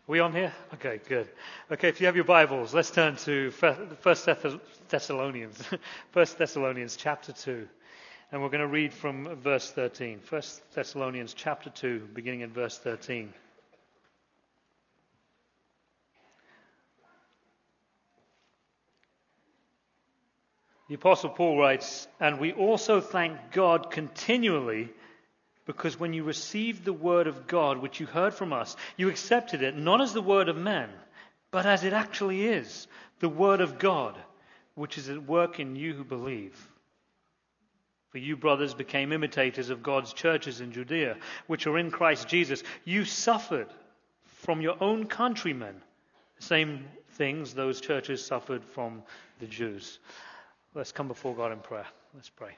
we on here? Okay, good. Okay, if you have your Bibles, let's turn to First Thessalonians, First Thessalonians chapter 2. And we're going to read from verse 13. First Thessalonians chapter 2, beginning in verse 13. The Apostle Paul writes, "And we also thank God continually, because when you received the word of God, which you heard from us, you accepted it, not as the word of men, but as it actually is, the word of God, which is at work in you who believe. For you, brothers, became imitators of God's churches in Judea, which are in Christ Jesus. You suffered from your own countrymen the same things those churches suffered from the Jews." Let's come before God in prayer. Let's pray.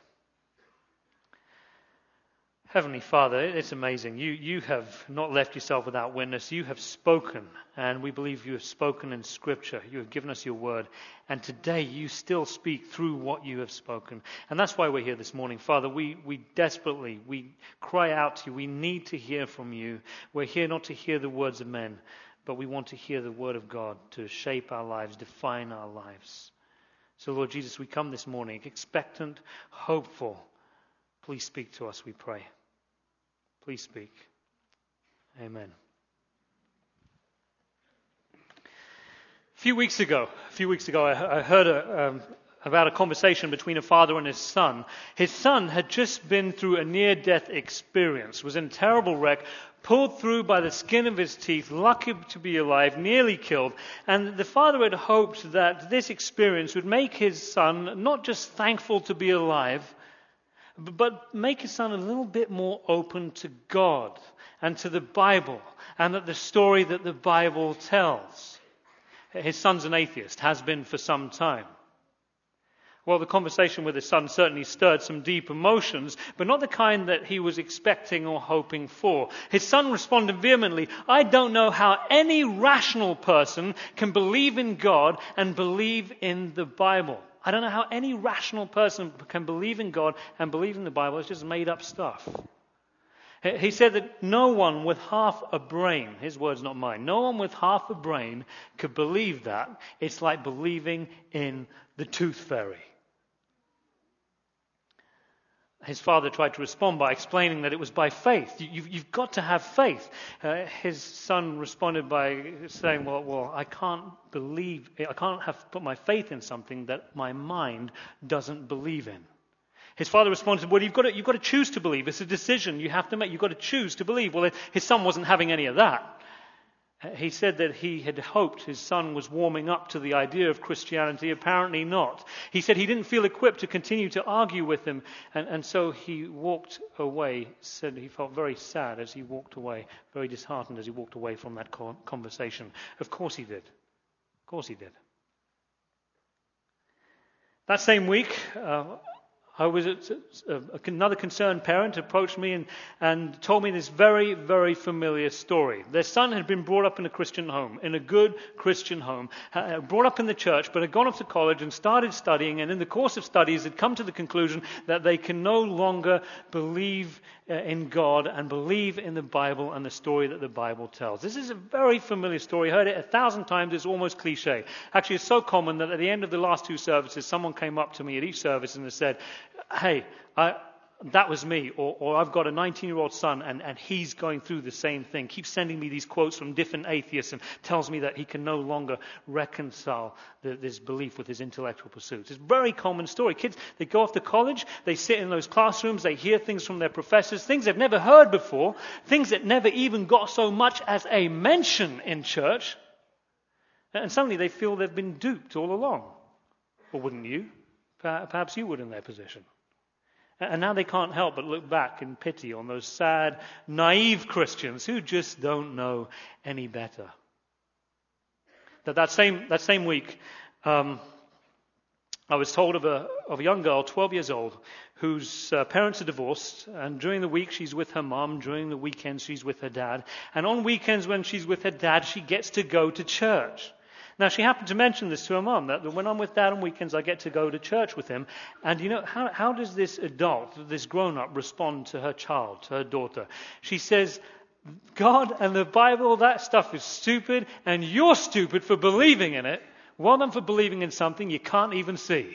Heavenly Father, it's amazing. You have not left yourself without witness. You have spoken, and we believe you have spoken in Scripture. You have given us your word, and today you still speak through what you have spoken. And that's why we're here this morning. Father, we desperately, we cry out to you. We need to hear from you. We're here not to hear the words of men, but we want to hear the word of God to shape our lives, define our lives. So, Lord Jesus, we come this morning expectant, hopeful. Please speak to us, we pray. Please speak. Amen. A few weeks ago, I heard about a conversation between a father and his son. His son had just been through a near-death experience, was in a terrible wreck, pulled through by the skin of his teeth, lucky to be alive, nearly killed. And the father had hoped that this experience would make his son not just thankful to be alive, but make his son a little bit more open to God and to the Bible and the story that the Bible tells. His son's an atheist, has been for some time. Well, the conversation with his son certainly stirred some deep emotions, but not the kind that he was expecting or hoping for. His son responded vehemently, "I don't know how any rational person can believe in God and believe in the Bible. I don't know how any rational person can believe in God and believe in the Bible. It's just made up stuff." He said that no one with half a brain, his words not mine, no one with half a brain could believe that. It's like believing in the tooth fairy. His father tried to respond by explaining that it was by faith. You've got to have faith. His son responded by saying, well, I can't put my faith in something that my mind doesn't believe in. His father responded, well, you've got to choose to believe. It's a decision you have to make. You've got to choose to believe. Well, his son wasn't having any of that. He said that he had hoped his son was warming up to the idea of Christianity. Apparently not. He said he didn't feel equipped to continue to argue with him, and so he walked away. Said he felt very sad as he walked away, very disheartened as he walked away from that conversation. Of course he did. Of course he did. That same week, another concerned parent approached me and told me this very, very familiar story. Their son had been brought up in a Christian home, in a good Christian home, brought up in the church, but had gone off to college and started studying, and in the course of studies had come to the conclusion that they can no longer believe in God and believe in the Bible and the story that the Bible tells. This is a very familiar story. I heard it 1,000 times. It's almost cliche. Actually, it's so common that at the end of the last two services, someone came up to me at each service and said, "Hey, that was me," or "I've got a 19-year-old son and he's going through the same thing. Keeps sending me these quotes from different atheists and tells me that he can no longer reconcile this belief with his intellectual pursuits." It's a very common story. Kids, they go off to college, they sit in those classrooms, they hear things from their professors, things they've never heard before, things that never even got so much as a mention in church, and suddenly they feel they've been duped all along. Or wouldn't you? Perhaps you would in their position. And now they can't help but look back in pity on those sad, naive Christians who just don't know any better. That same week, I was told of a young girl, 12 years old, whose parents are divorced, and during the week she's with her mom, during the weekends she's with her dad, and on weekends when she's with her dad, she gets to go to church. Now, she happened to mention this to her mum, that when I'm with Dad on weekends, I get to go to church with him. And you know, how does this adult, this grown-up, respond to her child, to her daughter? She says, God and the Bible, that stuff is stupid, and you're stupid for believing in it. Well done for believing in something you can't even see.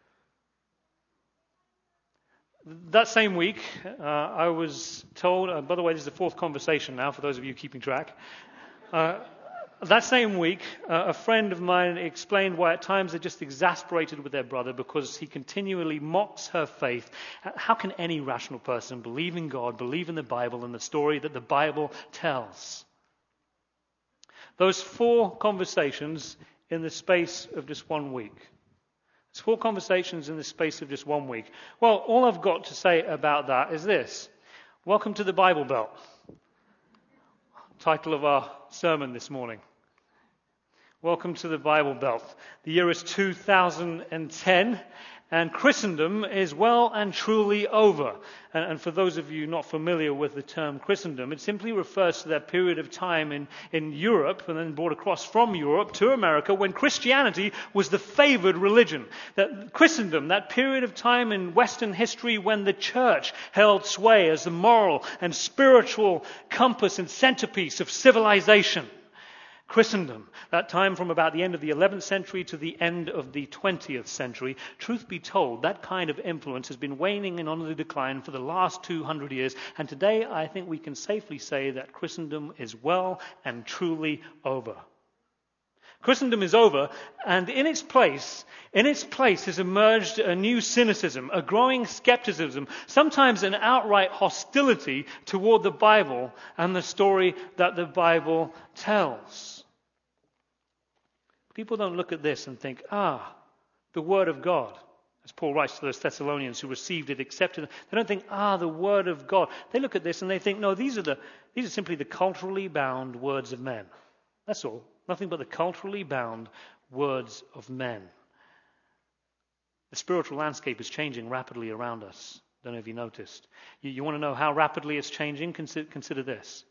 That same week, I was told, by the way, this is the fourth conversation now for those of you keeping track. That same week, a friend of mine explained why at times they're just exasperated with their brother because he continually mocks her faith. How can any rational person believe in God, believe in the Bible and the story that the Bible tells? Those 4 conversations in the space of just 1 week. It's 4 conversations in the space of just 1 week. Well, all I've got to say about that is this. Welcome to the Bible Belt. Title of our sermon this morning. Welcome to the Bible Belt. The year is 2010, and Christendom is well and truly over. And for those of you not familiar with the term Christendom, it simply refers to that period of time in Europe and then brought across from Europe to America when Christianity was the favored religion. That Christendom, that period of time in Western history when the church held sway as the moral and spiritual compass and centerpiece of civilization. Christendom, that time from about the end of the 11th century to the end of the 20th century. Truth be told, that kind of influence has been waning and on the decline for the last 200 years. And today, I think we can safely say that Christendom is well and truly over. Christendom is over, and in its place has emerged a new cynicism, a growing skepticism, sometimes an outright hostility toward the Bible and the story that the Bible tells. People don't look at this and think, the Word of God. As Paul writes to those Thessalonians who received it, accepted it. They don't think, the Word of God. They look at this and they think, no, these are simply the culturally bound words of men. That's all. Nothing but the culturally bound words of men. The spiritual landscape is changing rapidly around us. Don't know if you noticed. You want to know how rapidly it's changing? Consider this.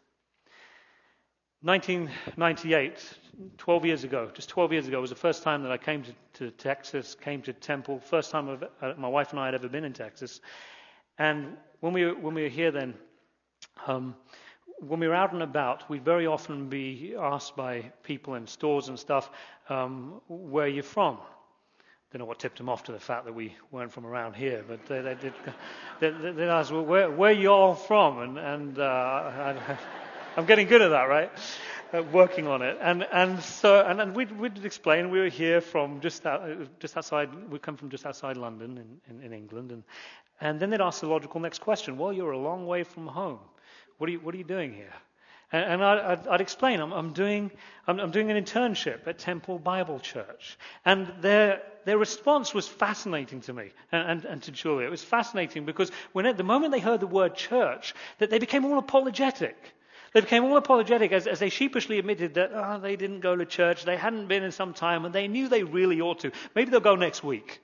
1998, 12 years ago, just 12 years ago, was the first time that I came to Texas, came to Temple. First time my wife and I had ever been in Texas. And when we were here then, when we were out and about, we'd very often be asked by people in stores and stuff, where you're from. Don't know what tipped them off to the fact that we weren't from around here, but they did. They asked, well, where you all from? And I'm getting good at that, right? Working on it. And we'd explain we were here from just outside. We come from just outside London in England, and then they'd ask the logical next question. Well, you're a long way from home. What are you doing here? And I'd explain. I'm doing an internship at Temple Bible Church, and their response was fascinating to me and to Julia. It was fascinating because the moment they heard the word church, that they became all apologetic. They became all apologetic as they sheepishly admitted that they didn't go to church, they hadn't been in some time, and they knew they really ought to. Maybe they'll go next week.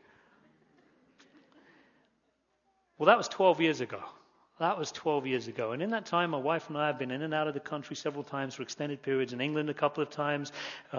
Well, that was 12 years ago. That was 12 years ago. And in that time, my wife and I have been in and out of the country several times for extended periods. In England a couple of times.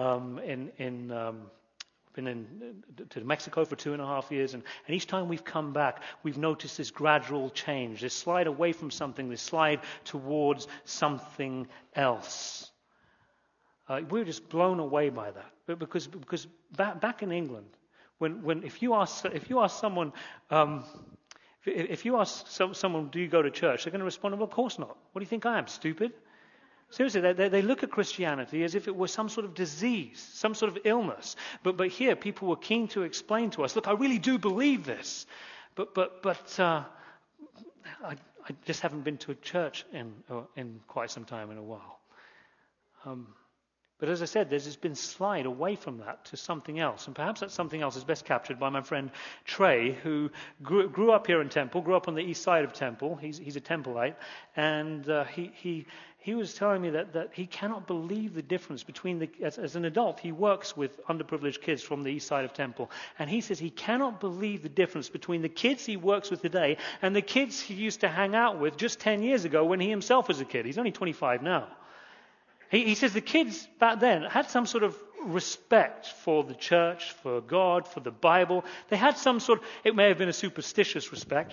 Been to Mexico for 2.5 years. And each time we've come back, we've noticed this gradual change. This slide away from something, this slide towards something else. We were just blown away by that. But because back in England, if you ask someone... If you ask someone, do you go to church? They're going to respond, well, of course not. What do you think I am, stupid? Seriously, they look at Christianity as if it was some sort of disease, some sort of illness. But here, people were keen to explain to us, look, I really do believe this. But I just haven't been to a church in quite some time, in a while. But as I said, there's been slide away from that to something else. And perhaps that something else is best captured by my friend Trey, who grew up here in Temple, grew up on the east side of Temple. He's a Templeite. And he was telling me that he cannot believe the difference between as an adult, he works with underprivileged kids from the east side of Temple. And he says he cannot believe the difference between the kids he works with today and the kids he used to hang out with just 10 years ago when he himself was a kid. He's only 25 now. He says the kids back then had some sort of respect for the church, for God, for the Bible. They had some sort of, it may have been a superstitious respect, right?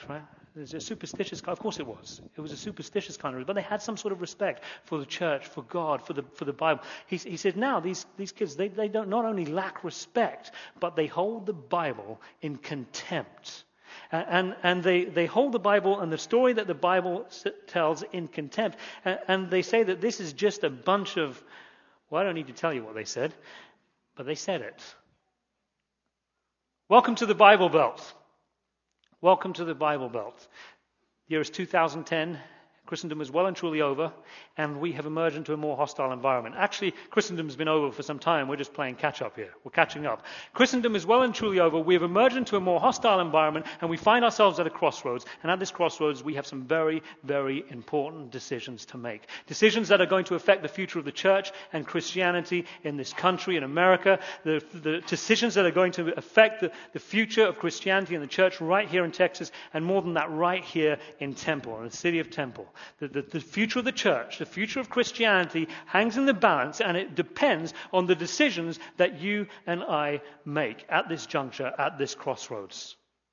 It's a superstitious kind. Of course it was. It was a superstitious kind of, but they had some sort of respect for the church, for God, for the Bible. He said, now these kids, they don't not only lack respect, but they hold the Bible in contempt. And they hold the Bible and the story that the Bible tells in contempt. And they say that this is just a bunch of, well, I don't need to tell you what they said, but they said it. Welcome to the Bible Belt. Welcome to the Bible Belt. The year is 2010. Christendom is well and truly over, and we have emerged into a more hostile environment. Actually, Christendom has been over for some time. We're just playing catch-up here. We're catching up. Christendom is well and truly over. We have emerged into a more hostile environment, and we find ourselves at a crossroads. And at this crossroads, we have some very, very important decisions to make. Decisions that are going to affect the future of the church and Christianity in this country, in America. The decisions that are going to affect the future of Christianity in the church right here in Texas, and more than that, right here in Temple, in the city of Temple. The future of the church, the future of Christianity hangs in the balance, and it depends on the decisions that you and I make at this juncture, at this crossroads.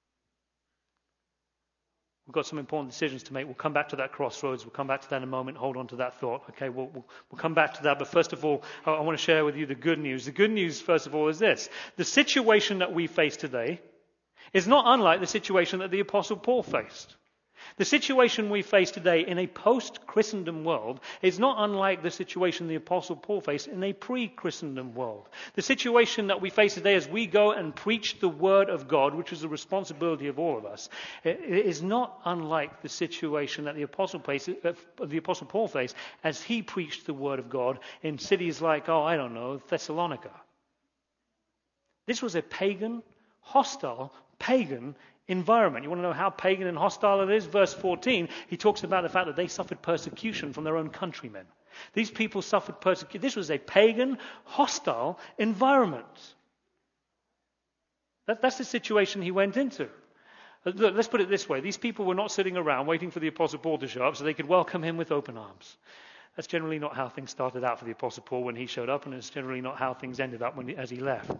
We've got some important decisions to make. We'll come back to that crossroads. We'll come back to that in a moment. Hold on to that thought. Okay, we'll come back to that. But first of all, I want to share with you the good news. The good news, first of all, is this. The situation that we face today is not unlike the situation that the Apostle Paul faced. The situation we face today in a post-Christendom world is not unlike the situation the Apostle Paul faced in a pre-Christendom world. The situation that we face today as we go and preach the Word of God, which is the responsibility of all of us, is not unlike the situation that the Apostle Paul faced as he preached the Word of God in cities like, Thessalonica. This was a pagan, hostile, pagan environment. You want to know how pagan and hostile it is? Verse 14, he talks about the fact that they suffered persecution from their own countrymen. These people suffered persecution. This was a pagan, hostile environment. That's the situation he went into. Look, let's put it this way. These people were not sitting around waiting for the Apostle Paul to show up so they could welcome him with open arms. That's generally not how things started out for the Apostle Paul when he showed up, and it's generally not how things ended up as he left.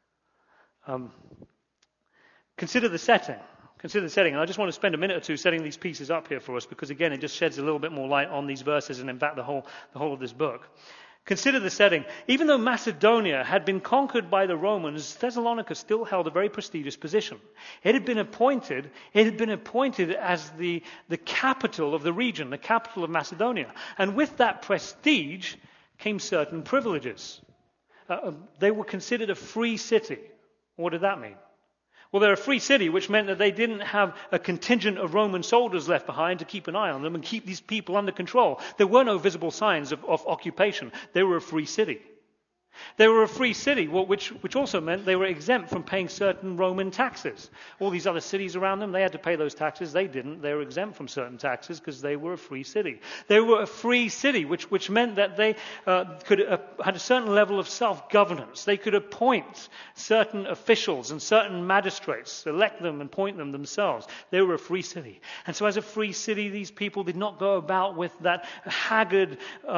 Consider the setting. And I just want to spend a minute or two setting these pieces up here for us because, again, it just sheds a little bit more light on these verses and, in fact, the whole of this book. Consider the setting. Even though Macedonia had been conquered by the Romans, Thessalonica still held a very prestigious position. It had been appointed as the capital of the region, the capital of Macedonia. And with that prestige came certain privileges. They were considered a free city. What did that mean? Well, they're a free city, which meant that they didn't have a contingent of Roman soldiers left behind to keep an eye on them and keep these people under control. There were no visible signs of occupation. They were a free city. They were a free city, which also meant they were exempt from paying certain Roman taxes. All these other cities around them, they had to pay those taxes. They didn't. They were exempt from certain taxes because they were a free city. They were a free city, which meant that they had a certain level of self-governance. They could appoint certain officials and certain magistrates, select them and appoint them themselves. They were a free city. And so as a free city, these people did not go about with that haggard,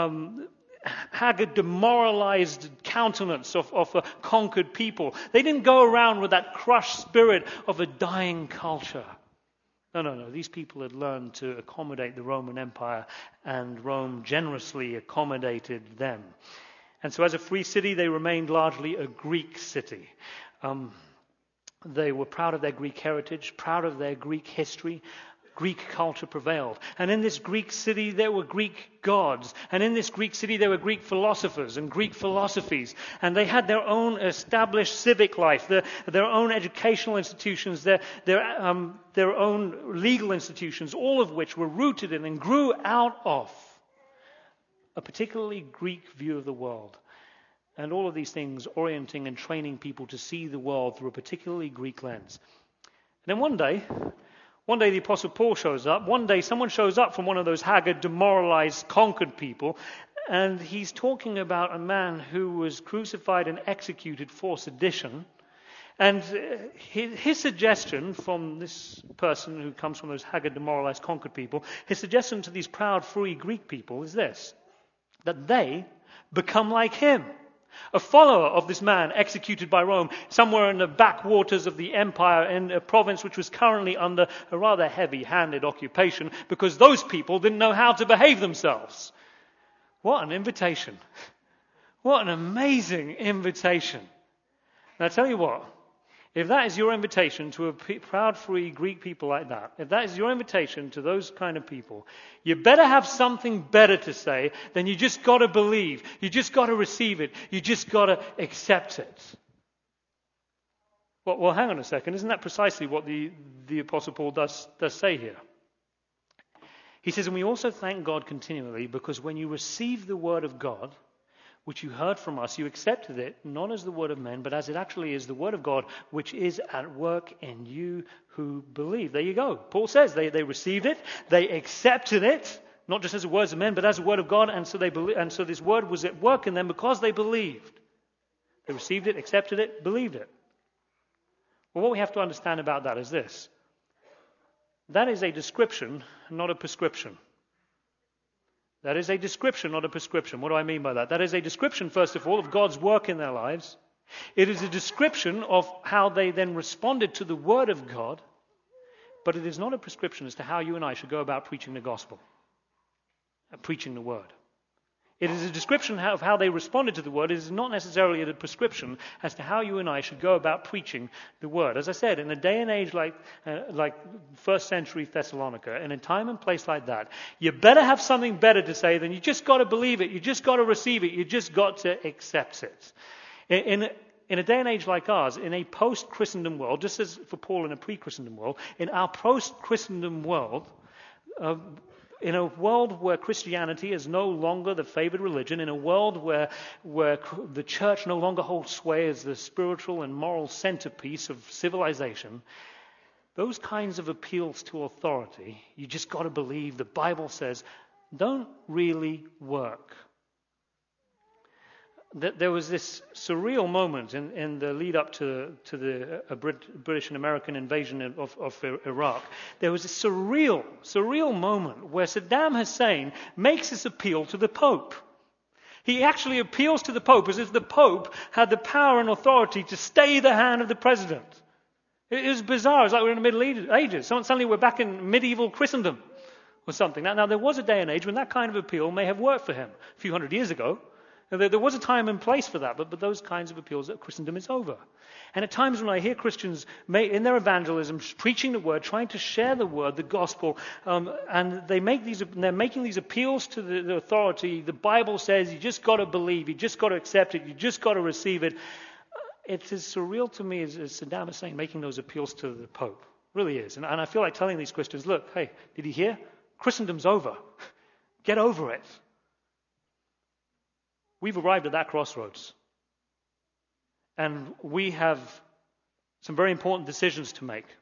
demoralized countenance of a conquered people. They didn't go around with that crushed spirit of a dying culture. No. These people had learned to accommodate the Roman Empire, and Rome generously accommodated them. And so as a free city, they remained largely a Greek city. They were proud of their Greek heritage, proud of their Greek history. Greek culture prevailed. And in this Greek city, there were Greek gods. And in this Greek city, there were Greek philosophers and Greek philosophies. And they had their own established civic life, their own educational institutions, their own legal institutions, all of which were rooted in and grew out of a particularly Greek view of the world. And all of these things orienting and training people to see the world through a particularly Greek lens. And then one day the Apostle Paul shows up. One day someone shows up from one of those haggard, demoralized, conquered people, and he's talking about a man who was crucified and executed for sedition. And his suggestion from this person who comes from those haggard, demoralized, conquered people, his suggestion to these proud, free Greek people is this, that they become like him. A follower of this man executed by Rome somewhere in the backwaters of the empire in a province which was currently under a rather heavy-handed occupation because those people didn't know how to behave themselves. What an invitation. What an amazing invitation. Now, I tell you what, if that is your invitation to a proud, free Greek people like that, if that is your invitation to those kind of people, you better have something better to say than you just got to believe. You just got to receive it. You just got to accept it. Well, hang on a second. Isn't that precisely what the Apostle Paul does say here? He says, and we also thank God continually because when you received the word of God, which you heard from us, you accepted it, not as the word of men, but as it actually is the word of God, which is at work in you who believe. There you go. Paul says they received it, they accepted it, not just as the words of men, but as the word of God, and so they believe, and so this word was at work in them because they believed. They received it, accepted it, believed it. Well, what we have to understand about that is this. That is a description, not a prescription. That is a description, not a prescription. What do I mean by that? That is a description, first of all, of God's work in their lives. It is a description of how they then responded to the Word of God. But it is not a prescription as to how you and I should go about preaching the gospel and preaching the Word. It is a description of how they responded to the Word. It is not necessarily a prescription as to how you and I should go about preaching the Word. As I said, in a day and age like first century Thessalonica, in a time and place like that, you better have something better to say than you just got to believe it, you just got to receive it, you just got to accept it. In a day and age like ours, in a post-Christendom world, just as for Paul in a pre-Christendom world, in our post-Christendom world, in a world where Christianity is no longer the favored religion, in a world where the church no longer holds sway as the spiritual and moral centerpiece of civilization, those kinds of appeals to authority, you just got to believe, the Bible says, don't really work. There was this surreal moment in the lead up to the British and American invasion of Iraq. There was a surreal moment where Saddam Hussein makes this appeal to the Pope. He actually appeals to the Pope as if the Pope had the power and authority to stay the hand of the president. It was bizarre. It's like we're in the Middle Ages. Suddenly we're back in medieval Christendom or something. Now there was a day and age when that kind of appeal may have worked for him a few hundred years ago. There was a time and place for that, but those kinds of appeals that Christendom is over. And at times when I hear Christians in their evangelism preaching the word, trying to share the word, the gospel, and they're making these appeals to the authority, the Bible says you just got to believe, you just got to accept it, you just got to receive it. It's as surreal to me as Saddam Hussein making those appeals to the Pope. It really is. And I feel like telling these Christians, look, hey, did you hear? Christendom's over. Get over it. We've arrived at that crossroads. And we have some very important decisions to make.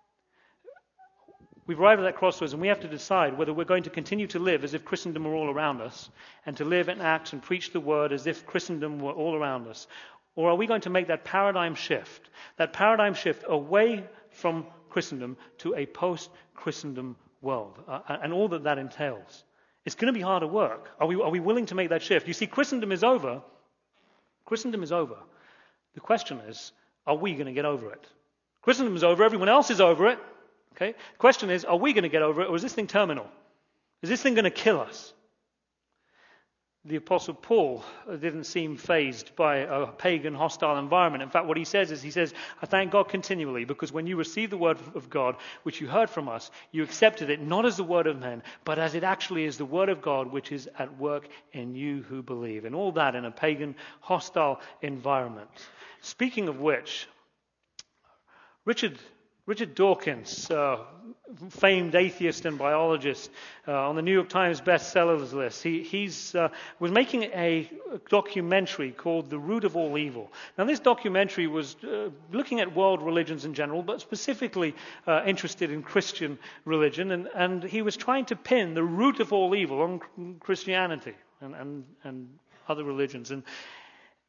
We've arrived at that crossroads and we have to decide whether we're going to continue to live as if Christendom were all around us and to live and act and preach the word as if Christendom were all around us. Or are we going to make that paradigm shift away from Christendom to a post-Christendom world and all that entails? It's going to be harder work. Are we willing to make that shift? You see, Christendom is over. Christendom is over. The question is, are we going to get over it? Christendom is over. Everyone else is over it. Okay. The question is, are we going to get over it, or is this thing terminal? Is this thing going to kill us? The Apostle Paul didn't seem fazed by a pagan, hostile environment. In fact, what he says, I thank God continually because when you received the word of God, which you heard from us, you accepted it not as the word of men, but as it actually is the word of God, which is at work in you who believe. And all that in a pagan, hostile environment. Speaking of which, Richard Dawkins, famed atheist and biologist, on the New York Times bestsellers list, he was making a documentary called The Root of All Evil. Now, this documentary was looking at world religions in general, but specifically interested in Christian religion, and he was trying to pin the root of all evil on Christianity and other religions.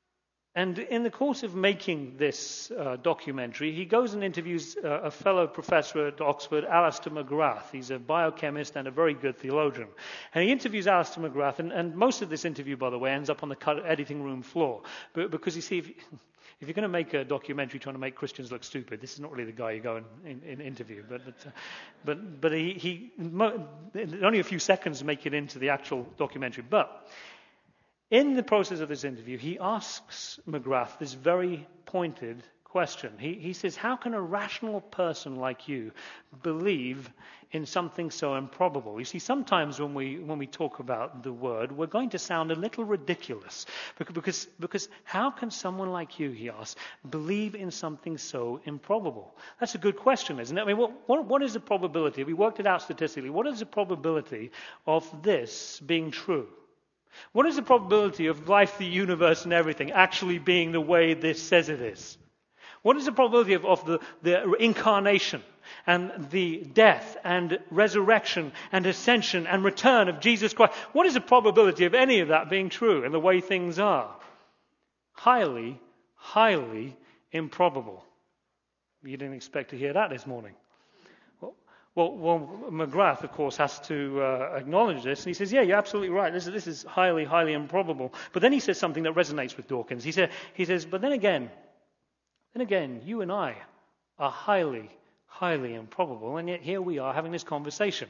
And in the course of making this documentary, he goes and interviews a fellow professor at Oxford, Alister McGrath. He's a biochemist and a very good theologian. And he interviews Alister McGrath, and most of this interview, by the way, ends up on the editing room floor. Because you see, if you're going to make a documentary trying to make Christians look stupid, this is not really the guy you go and interview. But he only a few seconds to make it into the actual documentary. But in the process of this interview, he asks McGrath this very pointed question. He says, how can a rational person like you believe in something so improbable? You see, sometimes when we talk about the word, we're going to sound a little ridiculous. Because how can someone like you, he asks, believe in something so improbable? That's a good question, isn't it? I mean, what is the probability? We worked it out statistically. What is the probability of this being true? What is the probability of life, the universe, and everything actually being the way this says it is? What is the probability of the incarnation and the death and resurrection and ascension and return of Jesus Christ? What is the probability of any of that being true and the way things are? Highly, highly improbable. You didn't expect to hear that this morning. Well, McGrath, of course, has to acknowledge this, and he says, yeah, you're absolutely right. This is highly, highly improbable. But then he says something that resonates with Dawkins. He says, but then again, you and I are highly, highly improbable, and yet here we are having this conversation.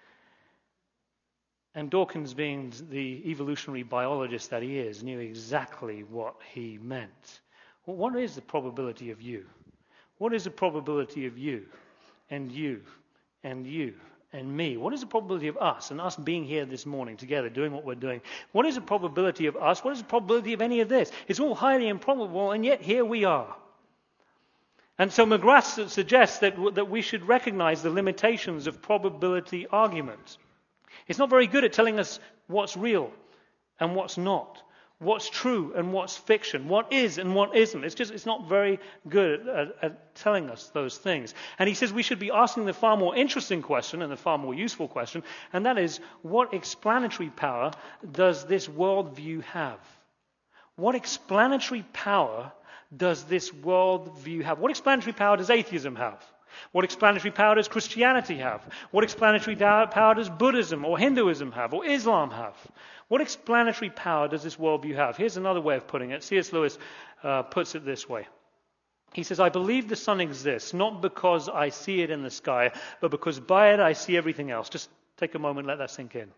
And Dawkins, being the evolutionary biologist that he is, knew exactly what he meant. Well, what is the probability of you? What is the probability of you and you? And you and me? What is the probability of us and us being here this morning together doing what we're doing? What is the probability of us? What is the probability of any of this? It's all highly improbable, and yet here we are. And so McGrath suggests that we should recognize the limitations of probability arguments. It's not very good at telling us what's real and what's not, what's true and what's fiction, what is and what isn't. It's not very good at telling us those things. And he says we should be asking the far more interesting question and the far more useful question, and that is, what explanatory power does this worldview have? What explanatory power does this worldview have? What explanatory power does atheism have? What explanatory power does Christianity have? What explanatory power does Buddhism or Hinduism have or Islam have? What explanatory power does this worldview have? Here's another way of putting it. C.S. Lewis puts it this way. He says, I believe the sun exists, not because I see it in the sky, but because by it I see everything else. Just take a moment, let that sink in.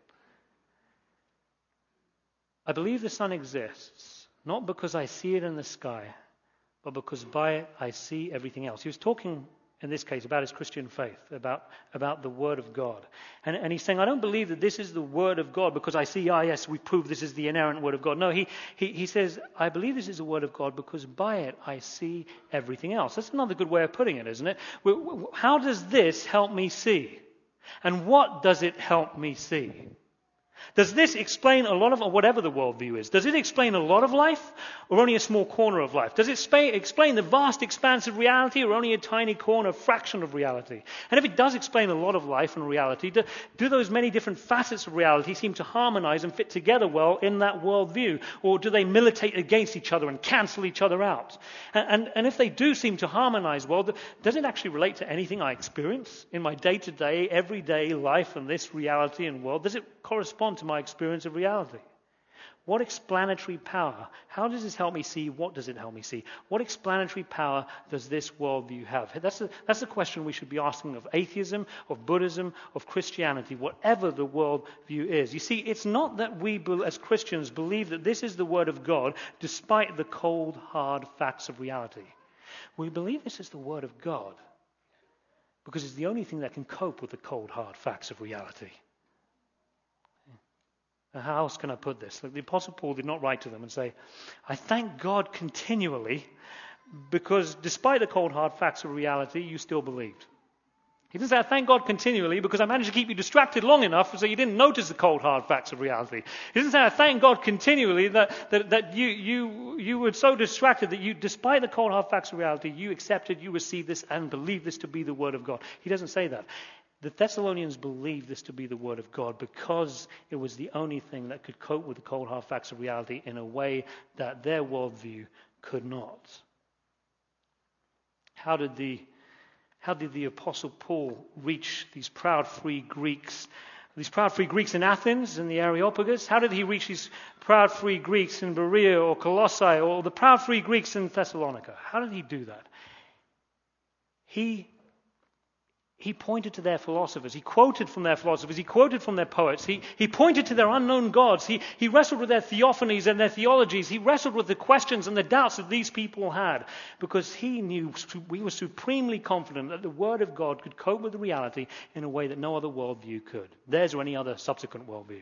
I believe the sun exists, not because I see it in the sky, but because by it I see everything else. He was talking, in this case, about his Christian faith, about the Word of God. And he's saying, I don't believe that this is the Word of God because I see, yes, we prove this is the inerrant Word of God. No, he says, I believe this is the Word of God because by it I see everything else. That's another good way of putting it, isn't it? How does this help me see? And what does it help me see? Does this explain a lot of, or whatever the worldview is, does it explain a lot of life or only a small corner of life? Does it explain the vast expanse of reality or only a tiny corner, fraction of reality? And if it does explain a lot of life and reality, do those many different facets of reality seem to harmonize and fit together well in that worldview? Or do they militate against each other and cancel each other out? And if they do seem to harmonize well, does it actually relate to anything I experience in my day-to-day, everyday life and this reality and world? Does it correspond to my experience of reality? What explanatory power? How does this help me see? What does it help me see? What explanatory power does this worldview have? That's the question we should be asking of atheism, of Buddhism, of Christianity, whatever the worldview is. You see, it's not that we as Christians believe that this is the Word of God despite the cold, hard facts of reality. We believe this is the Word of God because it's the only thing that can cope with the cold, hard facts of reality. How else can I put this? Like the Apostle Paul did not write to them and say, I thank God continually because despite the cold, hard facts of reality, you still believed. He didn't say, I thank God continually because I managed to keep you distracted long enough so you didn't notice the cold, hard facts of reality. He didn't say, I thank God continually that you were so distracted that you, despite the cold, hard facts of reality, you accepted, you received this and believed this to be the Word of God. He doesn't say that. The Thessalonians believed this to be the Word of God because it was the only thing that could cope with the cold hard facts of reality in a way that their worldview could not. How did the Apostle Paul reach these proud free Greeks? These proud free Greeks in Athens, in the Areopagus? How did he reach these proud free Greeks in Berea or Colossae, or the proud free Greeks in Thessalonica? How did he do that? He pointed to their philosophers. He quoted from their philosophers. He quoted from their poets. He pointed to their unknown gods. He wrestled with their theophanies and their theologies. He wrestled with the questions and the doubts that these people had, because he knew, we were supremely confident that the Word of God could cope with the reality in a way that no other worldview could. Theirs or any other subsequent worldview.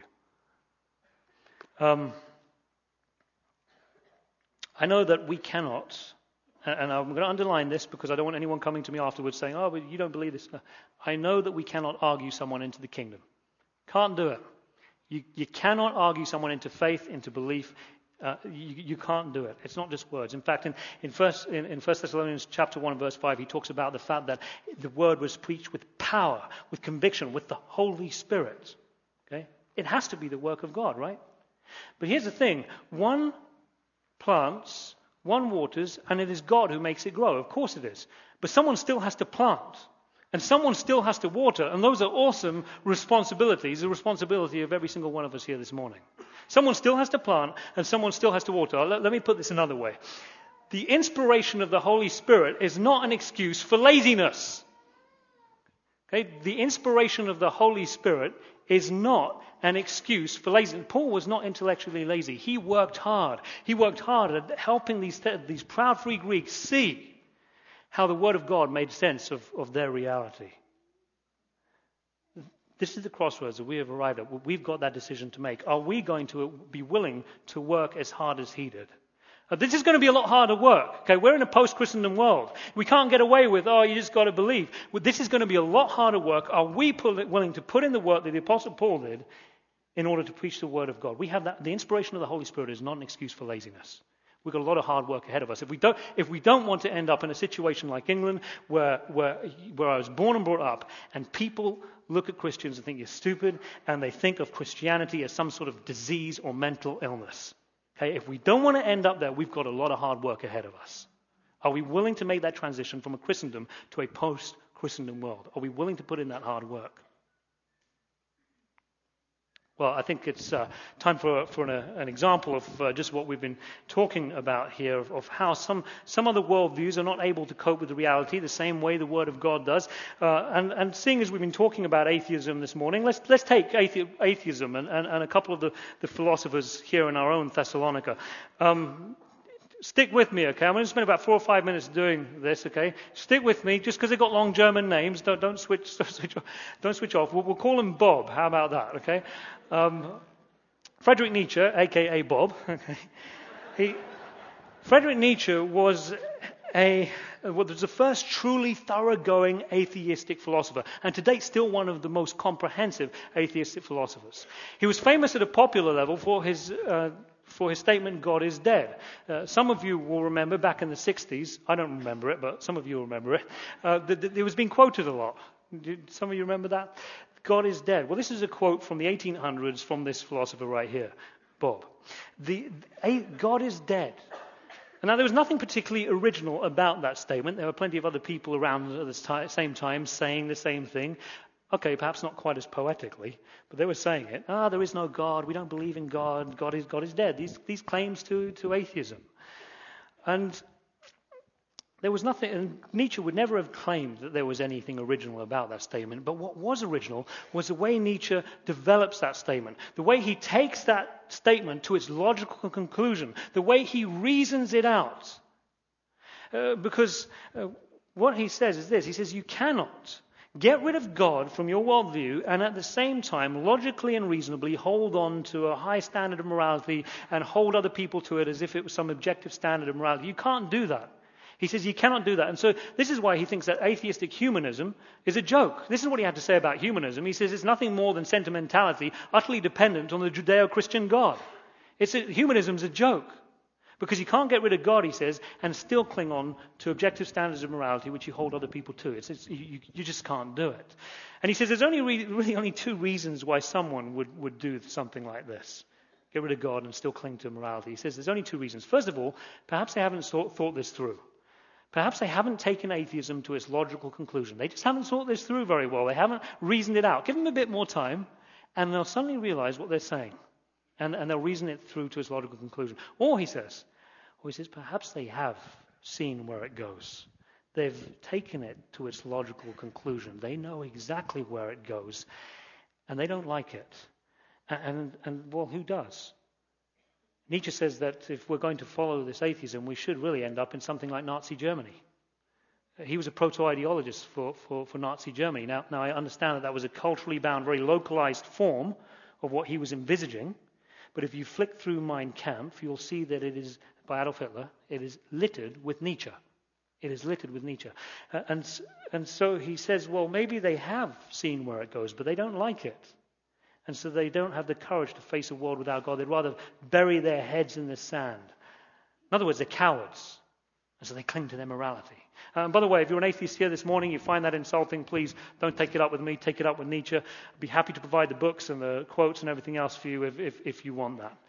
I know that we cannot, and I'm going to underline this because I don't want anyone coming to me afterwards saying, oh, but you don't believe this. No. I know that we cannot argue someone into the kingdom. Can't do it. You cannot argue someone into faith, into belief. You can't do it. It's not just words. In fact, in 1 Thessalonians chapter 1 verse 5, he talks about the fact that the word was preached with power, with conviction, with the Holy Spirit. Okay? It has to be the work of God, right? But here's the thing. One plants, one waters, and it is God who makes it grow. Of course it is. But someone still has to plant. And someone still has to water. And those are awesome responsibilities, the responsibility of every single one of us here this morning. Someone still has to plant, and someone still has to water. Let me put this another way. The inspiration of the Holy Spirit is not an excuse for laziness. Okay? The inspiration of the Holy Spirit is not an excuse for laziness. Paul was not intellectually lazy. He worked hard. He worked hard at helping these proud free Greeks see how the Word of God made sense of their reality. This is the crossroads that we have arrived at. We've got that decision to make. Are we going to be willing to work as hard as he did? This is going to be a lot harder work. Okay, we're in a post-Christendom world. We can't get away with, you just got to believe. This is going to be a lot harder work. Are we willing to put in the work that the Apostle Paul did in order to preach the Word of God? We have that. The inspiration of the Holy Spirit is not an excuse for laziness. We've got a lot of hard work ahead of us. If we don't want to end up in a situation like England, where I was born and brought up, and people look at Christians and think you're stupid, and they think of Christianity as some sort of disease or mental illness. Okay, if we don't want to end up there, we've got a lot of hard work ahead of us. Are we willing to make that transition from a Christendom to a post-Christendom world? Are we willing to put in that hard work? Well, I think it's time for an example of just what we've been talking about here, of how some other worldviews are not able to cope with the reality the same way the Word of God does. And seeing as we've been talking about atheism this morning, let's take atheism and a couple of the philosophers here in our own Thessalonica. Stick with me, okay? I'm going to spend about 4 or 5 minutes doing this, okay? Stick with me, just because they've got long German names. Don't switch off. We'll call him Bob. How about that, okay? Friedrich Nietzsche, a.k.a. Bob. Okay? Friedrich Nietzsche was the first truly thoroughgoing atheistic philosopher, and to date still one of the most comprehensive atheistic philosophers. He was famous at a popular level for his statement, God is dead. Some of you will remember back in the 60s, I don't remember it, but some of you will remember it, it was being quoted a lot. Some of you remember that? God is dead. Well, this is a quote from the 1800s from this philosopher right here, Bob. God is dead. And now, there was nothing particularly original about that statement. There were plenty of other people around at the same time saying the same thing. Okay, perhaps not quite as poetically, but they were saying it. There is no God. We don't believe in God. God is dead. These claims to atheism. And there was nothing, and Nietzsche would never have claimed that there was anything original about that statement. But what was original was the way Nietzsche develops that statement, the way he takes that statement to its logical conclusion, the way he reasons it out. Because what he says is this. He says, you cannot get rid of God from your worldview and at the same time logically and reasonably hold on to a high standard of morality and hold other people to it as if it was some objective standard of morality. You can't do that. He says you cannot do that. And so this is why he thinks that atheistic humanism is a joke. This is what he had to say about humanism. He says it's nothing more than sentimentality, utterly dependent on the Judeo-Christian God. Humanism's a joke. Because you can't get rid of God, he says, and still cling on to objective standards of morality which you hold other people to. You just can't do it. And he says there's really only two reasons why someone would do something like this. Get rid of God and still cling to morality. He says there's only two reasons. First of all, perhaps they haven't thought this through. Perhaps they haven't taken atheism to its logical conclusion. They just haven't thought this through very well. They haven't reasoned it out. Give them a bit more time, and they'll suddenly realize what they're saying. And they'll reason it through to its logical conclusion. Or he says, perhaps they have seen where it goes. They've taken it to its logical conclusion. They know exactly where it goes, and they don't like it. And well, who does? Nietzsche says that if we're going to follow this atheism, we should really end up in something like Nazi Germany. He was a proto-ideologist for Nazi Germany. Now I understand that was a culturally bound, very localized form of what he was envisaging. But if you flick through Mein Kampf, you'll see that it is, by Adolf Hitler, it is littered with Nietzsche. It is littered with Nietzsche. And so he says, well, maybe they have seen where it goes, but they don't like it. And so they don't have the courage to face a world without God. They'd rather bury their heads in the sand. In other words, they're cowards. And so they cling to their morality. By the way, if you're an atheist here this morning, you find that insulting, please don't take it up with me. Take it up with Nietzsche. I'd be happy to provide the books and the quotes and everything else for you if you want that.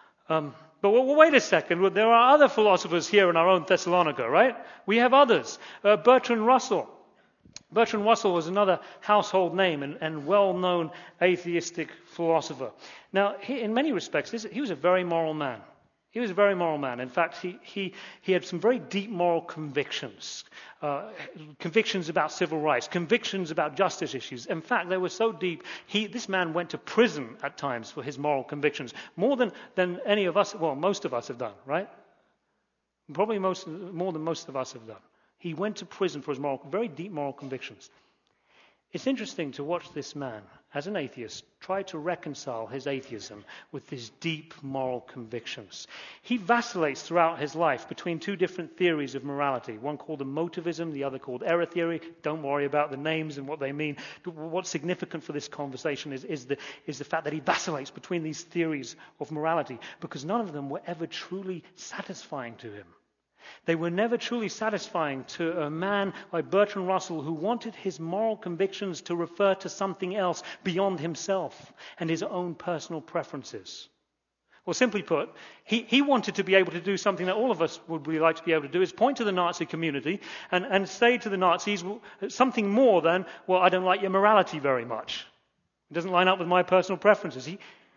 But wait a second. There are other philosophers here in our own Thessalonica, right? We have others. Bertrand Russell. Bertrand Russell was another household name and well-known atheistic philosopher. Now, in many respects, he was a very moral man. He was a very moral man. In fact, he had some very deep moral convictions. Convictions about civil rights, convictions about justice issues. In fact, they were so deep, this man went to prison at times for his moral convictions. More than any of us, well, most of us have done, right? Probably more than most of us have done. He went to prison for his very deep moral convictions. It's interesting to watch this man, as an atheist, try to reconcile his atheism with his deep moral convictions. He vacillates throughout his life between two different theories of morality, one called emotivism, the other called error theory. Don't worry about the names and what they mean. What's significant for this conversation is the fact that he vacillates between these theories of morality, because none of them were ever truly satisfying to him. They were never truly satisfying to a man like Bertrand Russell, who wanted his moral convictions to refer to something else beyond himself and his own personal preferences. Or simply put, he wanted to be able to do something that all of us would really like to be able to do, is point to the Nazi community and say to the Nazis something more than, well, I don't like your morality very much. It doesn't line up with my personal preferences.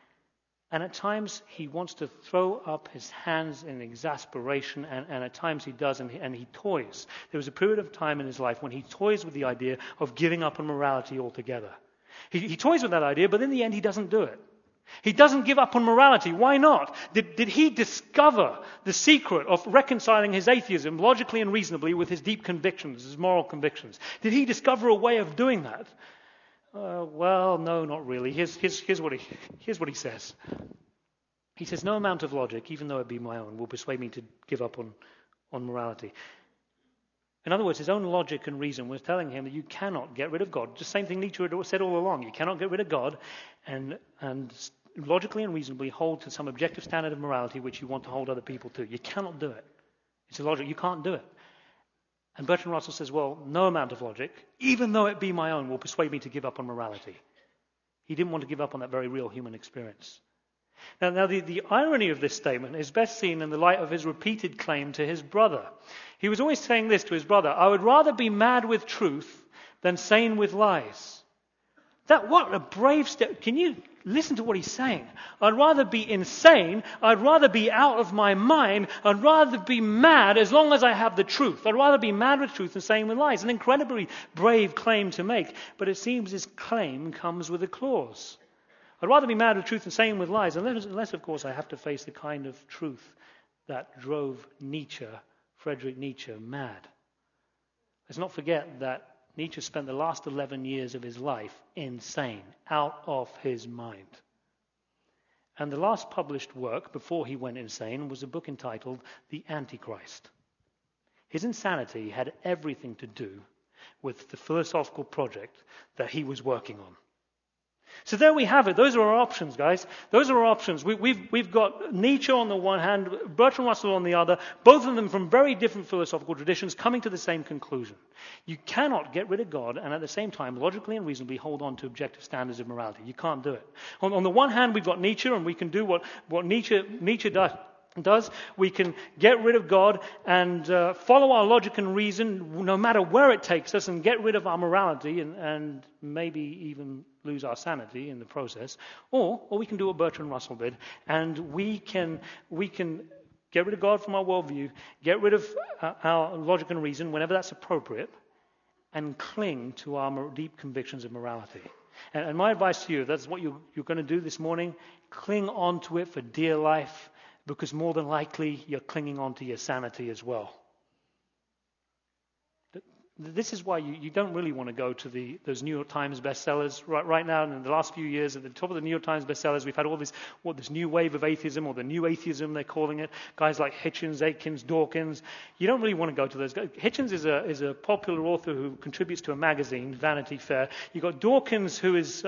And at times he wants to throw up his hands in exasperation, and at times he does, and he toys. There was a period of time in his life when he toys with the idea of giving up on morality altogether. He toys with that idea, but in the end he doesn't do it. He doesn't give up on morality. Why not? Did he discover the secret of reconciling his atheism logically and reasonably with his deep convictions, his moral convictions? Did he discover a way of doing that? Well, no, not really. Here's what he says. He says, no amount of logic, even though it be my own, will persuade me to give up on morality. In other words, his own logic and reason was telling him that you cannot get rid of God. Just the same thing Nietzsche had said all along. You cannot get rid of God and logically and reasonably hold to some objective standard of morality which you want to hold other people to. You cannot do it. It's illogical. You can't do it. And Bertrand Russell says, well, no amount of logic, even though it be my own, will persuade me to give up on morality. He didn't want to give up on that very real human experience. Now the irony of this statement is best seen in the light of his repeated claim to his brother. He was always saying this to his brother: I would rather be mad with truth than sane with lies. What a brave step. Can you listen to what he's saying? I'd rather be insane. I'd rather be out of my mind. I'd rather be mad as long as I have the truth. I'd rather be mad with truth than sane with lies. An incredibly brave claim to make, but it seems his claim comes with a clause. I'd rather be mad with truth than sane with lies, unless, of course, I have to face the kind of truth that drove Friedrich Nietzsche, mad. Let's not forget that Nietzsche spent the last 11 years of his life insane, out of his mind. And the last published work before he went insane was a book entitled The Antichrist. His insanity had everything to do with the philosophical project that he was working on. So there we have it. Those are our options, guys. Those are our options. We've got Nietzsche on the one hand, Bertrand Russell on the other, both of them from very different philosophical traditions coming to the same conclusion. You cannot get rid of God and at the same time logically and reasonably hold on to objective standards of morality. You can't do it. On the one hand, we've got Nietzsche, and we can do what Nietzsche does. We can get rid of God and follow our logic and reason no matter where it takes us, and get rid of our morality and maybe even lose our sanity in the process. Or we can do what Bertrand Russell did, and we can get rid of God from our worldview, get rid of our logic and reason whenever that's appropriate, and cling to our deep convictions of morality. And my advice to you, that's what you're going to do this morning, cling on to it for dear life, because more than likely you're clinging on to your sanity as well. This is why you don't really want to go to those New York Times bestsellers. Right now, in the last few years, at the top of the New York Times bestsellers, we've had all this new wave of atheism, or the new atheism they're calling it. Guys like Hitchens, Aikens, Dawkins. You don't really want to go to those guys. Hitchens is a popular author who contributes to a magazine, Vanity Fair. You've got Dawkins, who is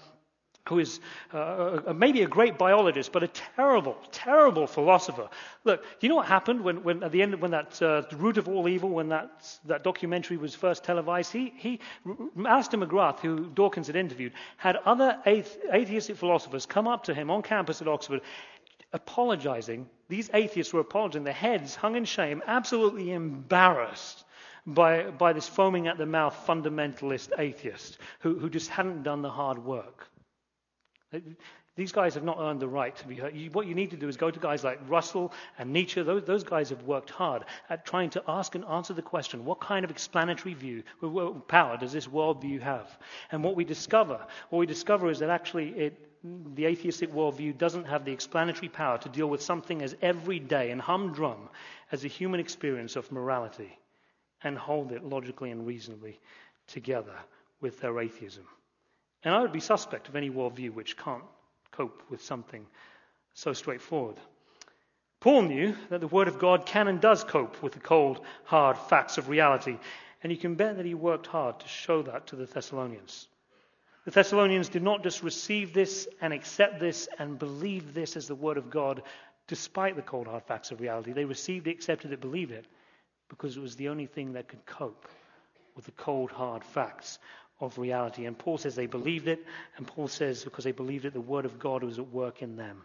maybe a great biologist, but a terrible, terrible philosopher. Look, do you know what happened when at the end, when that The Root of All Evil, when that documentary was first televised? Alistair McGrath, who Dawkins had interviewed, had other atheistic philosophers come up to him on campus at Oxford, apologizing. These atheists were apologizing, their heads hung in shame, absolutely embarrassed by this foaming at the mouth fundamentalist atheist who just hadn't done the hard work. These guys have not earned the right to be heard. What you need to do is go to guys like Russell and Nietzsche. Those guys have worked hard at trying to ask and answer the question, what kind of explanatory power does this worldview have? And what we discover is that actually the atheistic worldview doesn't have the explanatory power to deal with something as everyday and humdrum as the human experience of morality, and hold it logically and reasonably together with their atheism. And I would be suspect of any worldview which can't cope with something so straightforward. Paul knew that the Word of God can and does cope with the cold, hard facts of reality. And you can bet that he worked hard to show that to the Thessalonians. The Thessalonians did not just receive this and accept this and believe this as the Word of God, despite the cold, hard facts of reality. They received it, accepted it, believed it, because it was the only thing that could cope with the cold, hard facts of reality. And Paul says they believed it, and Paul says because they believed it, the Word of God was at work in them.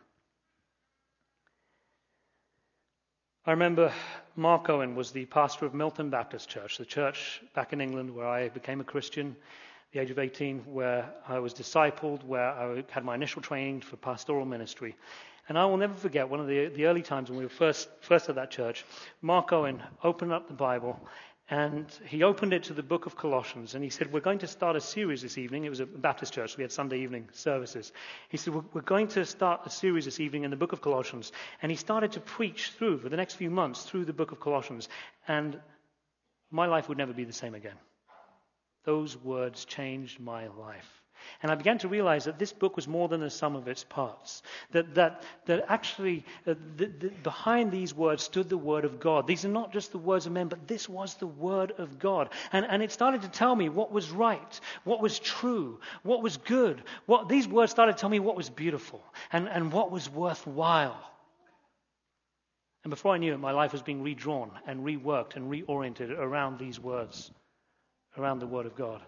I remember Mark Owen was the pastor of Milton Baptist Church, the church back in England where I became a Christian at the age of 18, where I was discipled, where I had my initial training for pastoral ministry. And I will never forget one of the early times when we were first at that church. Mark Owen opened up the Bible, and he opened it to the book of Colossians, and he said, we're going to start a series this evening. It was a Baptist church, so we had Sunday evening services. He said, we're going to start a series this evening in the book of Colossians. And he started to preach through, for the next few months, through the book of Colossians. And my life would never be the same again. Those words changed my life. And I began to realize that this book was more than the sum of its parts. That actually behind these words stood the Word of God. These are not just the words of men, but this was the Word of God. And it started to tell me what was right, what was true, what was good. These words started to tell me what was beautiful and what was worthwhile. And before I knew it, my life was being redrawn and reworked and reoriented around these words, around the Word of God.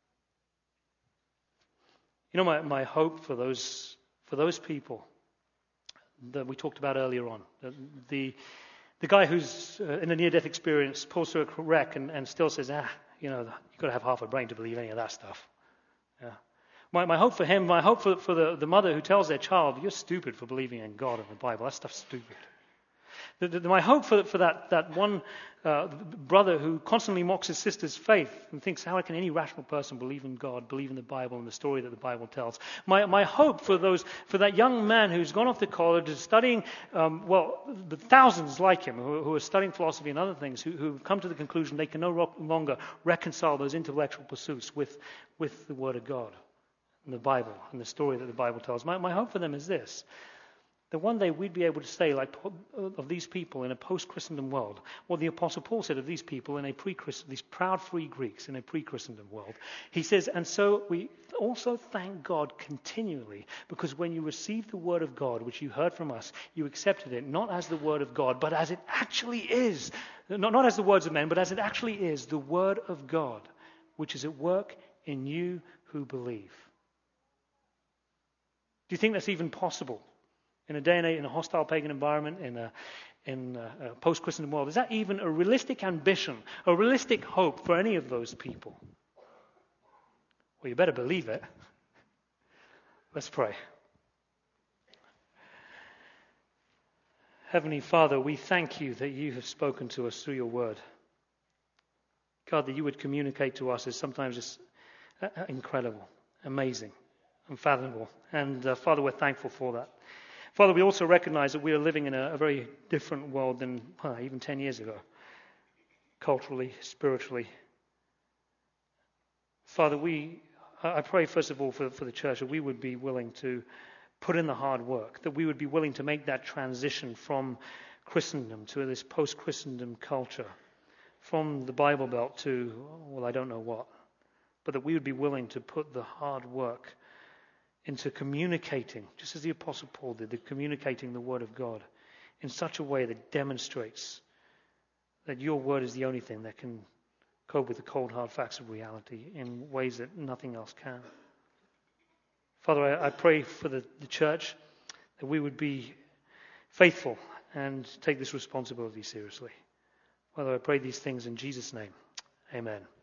You know, my hope for those people that we talked about earlier on, the guy who's in a near-death experience pulls through a wreck and still says, you've got to have half a brain to believe any of that stuff. Yeah. My hope for him, my hope for the mother who tells their child, you're stupid for believing in God and the Bible. That stuff's stupid. My hope for that one brother who constantly mocks his sister's faith and thinks, how can any rational person believe in God, believe in the Bible and the story that the Bible tells? My hope for that young man who's gone off to college, is studying, the thousands like him who are studying philosophy and other things, who've come to the conclusion they can no longer reconcile those intellectual pursuits with the Word of God and the Bible and the story that the Bible tells. My hope for them is this, that one day we'd be able to say, like of these people in a post-Christendom world, what the Apostle Paul said of these people in a pre-Christendom, these proud free Greeks in a pre-Christendom world. He says, and so we also thank God continually, because when you received the word of God, which you heard from us, you accepted it not as the word of God, but as it actually is. Not as the words of men, but as it actually is, the word of God, which is at work in you who believe. Do you think that's even possible? In a day and age, in a hostile pagan environment, in a post-Christian world, is that even a realistic ambition, a realistic hope for any of those people? Well, you better believe it. Let's pray. Heavenly Father, we thank you that you have spoken to us through your word. God, that you would communicate to us is sometimes just incredible, amazing, unfathomable. And Father, we're thankful for that. Father, we also recognize that we are living in a very different world than even 10 years ago, culturally, spiritually. Father, I pray first of all for the church that we would be willing to put in the hard work, that we would be willing to make that transition from Christendom to this post-Christendom culture, from the Bible Belt to, well, I don't know what, but that we would be willing to put the hard work into communicating, just as the Apostle Paul did, communicating the Word of God in such a way that demonstrates that your Word is the only thing that can cope with the cold, hard facts of reality in ways that nothing else can. Father, I pray for the church that we would be faithful and take this responsibility seriously. Father, I pray these things in Jesus' name. Amen.